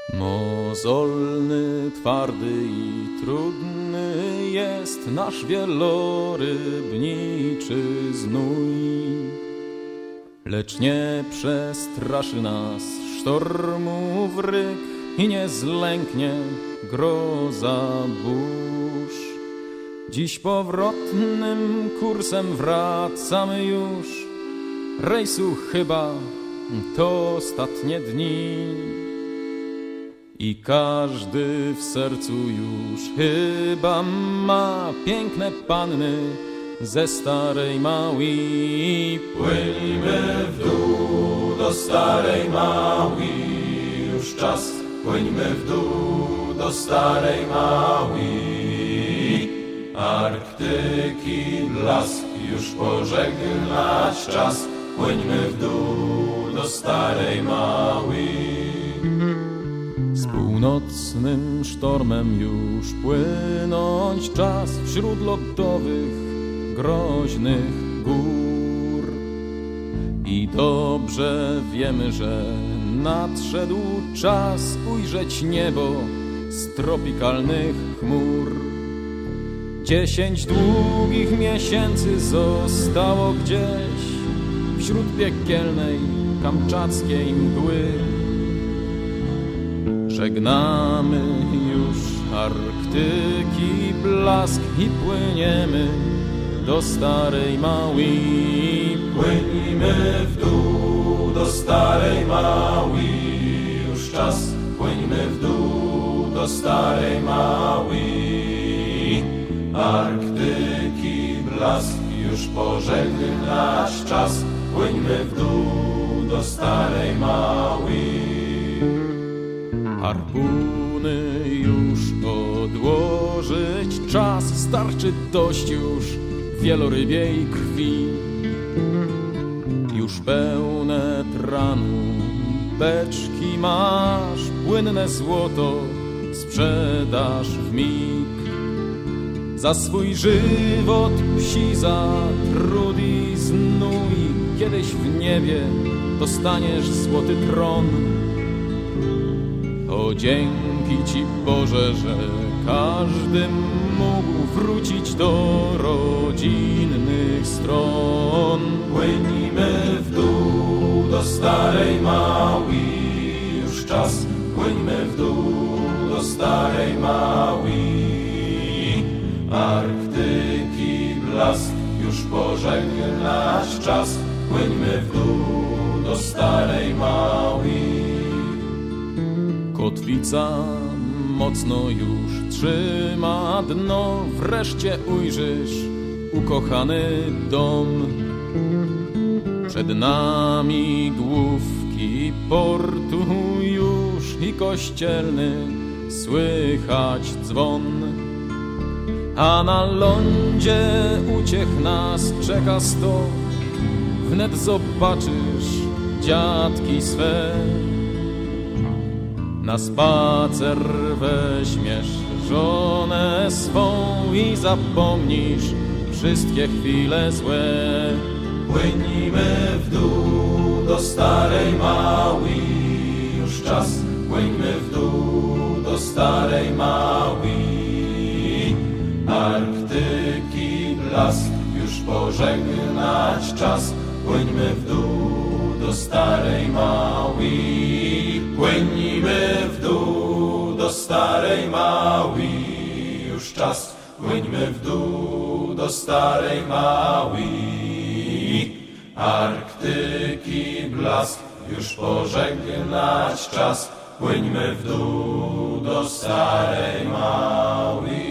Mozolny, twardy i trudny jest nasz wielorybniczy znój, lecz nie przestraszy nas sztormów ryk i nie zlęknie groza burz. Dziś powrotnym kursem wracamy już, rejsu chyba to ostatnie dni. I każdy w sercu już chyba ma piękne panny ze starej Maui. Płyńmy w dół do starej Maui, już czas, płyńmy w dół do starej Maui. Arktyki blask już pożegnać czas, płyńmy w dół do starej Maui. Z północnym sztormem już płynąć czas wśród lodowych, groźnych gór. I dobrze wiemy, że nadszedł czas ujrzeć niebo z tropikalnych chmur. 10 długich miesięcy zostało gdzieś wśród piekielnej kamczackiej mgły. Żegnamy już Arktyki blask i płyniemy do starej Maui. Płyńmy w dół do starej Maui, już czas, płyńmy w dół do starej Maui. Arktyki blask już pożegnać czas, płyńmy w dół do starej Maui. Harpuny już odłożyć czas, starczy dość już wielorybiej krwi. Już pełne tranu beczki masz, płynne złoto sprzedasz w mig. Za swój żywot psi, za trud i znój, kiedyś w niebie dostaniesz złoty tron. O dzięki Ci Boże, że każdy mógł wrócić do rodzinnych stron. Płyńmy w dół do starej Maui, już czas, płyńmy w dół do starej Maui. Arktyki blask już pożegnać czas, płyńmy w dół do starej Maui. Kotwica mocno już trzyma dno, wreszcie ujrzysz ukochany dom. Przed nami główki portu już i kościelny słychać dzwon. A na lądzie uciech nas czeka sto, wnet zobaczysz dziadki swe. Na spacer weźmiesz żonę swą i zapomnisz wszystkie chwile złe. Płyńmy w dół do starej Maui, już czas, płyńmy w dół do starej Maui. Arktyki blask już pożegnać czas, płyńmy w dół do starej Maui. Płyńmy w dół do starej Maui, już czas, płyńmy w dół do starej Maui. Arktyki blask już pożegnać czas, płyńmy w dół do starej Maui.